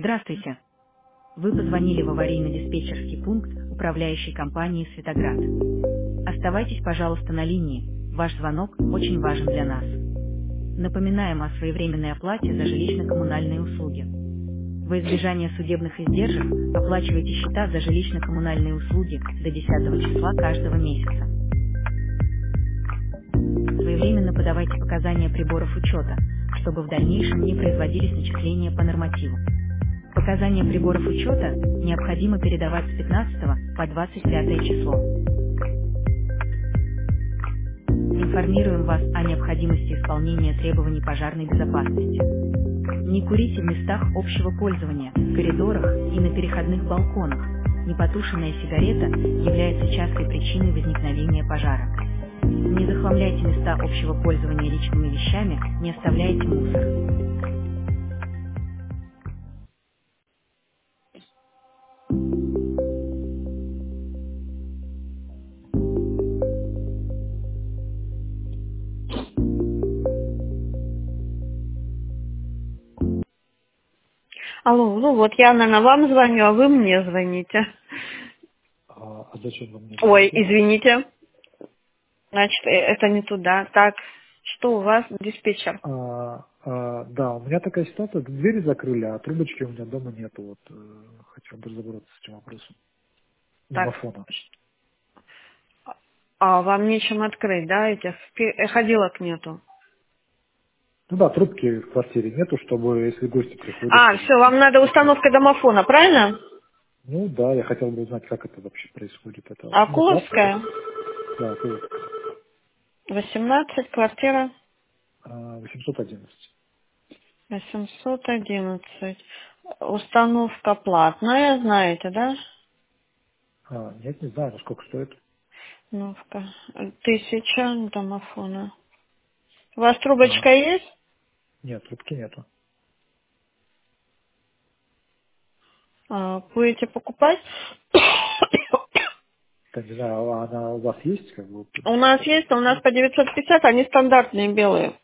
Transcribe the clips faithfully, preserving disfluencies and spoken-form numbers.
Здравствуйте. Вы позвонили в аварийно-диспетчерский пункт управляющей компании «Светоград». Оставайтесь, пожалуйста, на линии. Ваш звонок очень важен для нас. Напоминаем о своевременной оплате за жилищно-коммунальные услуги. Во избежание судебных издержек оплачивайте счета за жилищно-коммунальные услуги до десятого числа каждого месяца. Своевременно подавайте показания приборов учета, чтобы в дальнейшем не производились начисления по нормативу. Показания приборов учета необходимо передавать с пятнадцатого по двадцать пятое число. Информируем вас о необходимости исполнения требований пожарной безопасности. Не курите в местах общего пользования, в коридорах и на переходных балконах. Непотушенная сигарета является частой причиной возникновения пожара. Не захламляйте места общего пользования личными вещами, не оставляйте мусор. Алло, ну вот я, наверное, вам звоню, а вы мне звоните. А, а зачем вы мне Ой, звоните? извините. Значит, э, это не туда. Так, что у вас, диспетчер? А, а, да, у меня такая ситуация, двери закрыли, а трубочки у меня дома нету. Вот э, хотел бы разобраться с этим вопросом. Так, Домофона. а вам нечем открыть, да, этих пи- э, ходилок нету? Ну да, трубки в квартире нету, чтобы, если гости приходят, А, чтобы... все, вам надо установка домофона, правильно? Ну да, я хотел бы узнать, как это вообще происходит. Это, ну, оплата, да? Акуловская, Да, Куловская. восемнадцать, квартира А, восемьсот одиннадцать. восемьсот одиннадцать. Установка платная, знаете, да? А, нет, не знаю, сколько стоит. Установка. Тысяча домофона. У вас А, трубочка есть? нет, трубки нету. А, будете покупать? Я не знаю, а она у вас есть, как бы, У нас есть, у нас по девятьсот пятьдесят, они стандартные белые.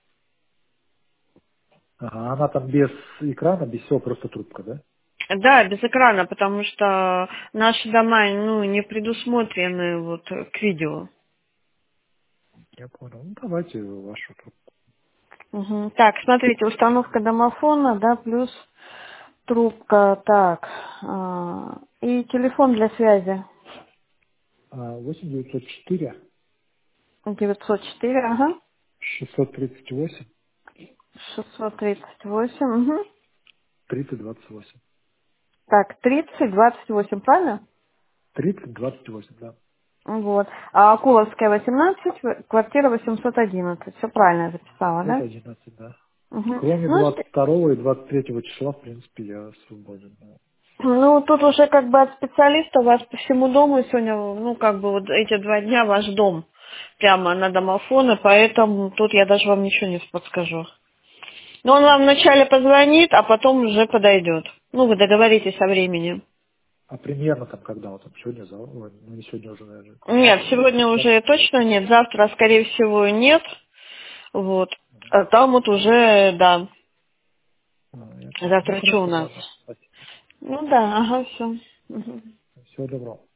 ага, она там без экрана, без всего, просто трубка, да? Да, без экрана, потому что наши дома, ну, не предусмотрены вот к видео. Я понял. Ну, давайте вашу трубку. Мгм. Так, смотрите, установка домофона, да, плюс трубка, так, а, и телефон для связи. А, восемь девятьсот четыре девятьсот четыре, ага, шестьсот тридцать восемь шестьсот тридцать восемь, угу. тридцать двадцать восемь. Так, тридцать двадцать восемь, правильно? Тридцать двадцать восемь, да. Вот. А Акуловская восемнадцать, в- квартира восемьсот одиннадцать. Все правильно я записала, восемьсот да? одиннадцать, да. Угу. Кроме Ну, ст- двадцать второго и двадцать третьего числа, в принципе, я свободен. Да. ну, тут уже как бы от специалиста у вас по всему дому сегодня, ну, как бы вот эти два дня ваш дом прямо на домофоны, поэтому тут я даже вам ничего не подскажу. Но он вам вначале позвонит, а потом уже подойдет. Ну, вы договоритесь о времени. А примерно там когда? Вот там сегодня, завтра, ой, ну не сегодня уже, наверное. Нет, Завтра, сегодня завтра, уже точно нет, завтра, скорее всего, нет. Вот. А там вот уже, да, а, я понял. Ну завтра что у хорошо, нас? ладно. Спасибо. Ну да, ага, все. Всего доброго.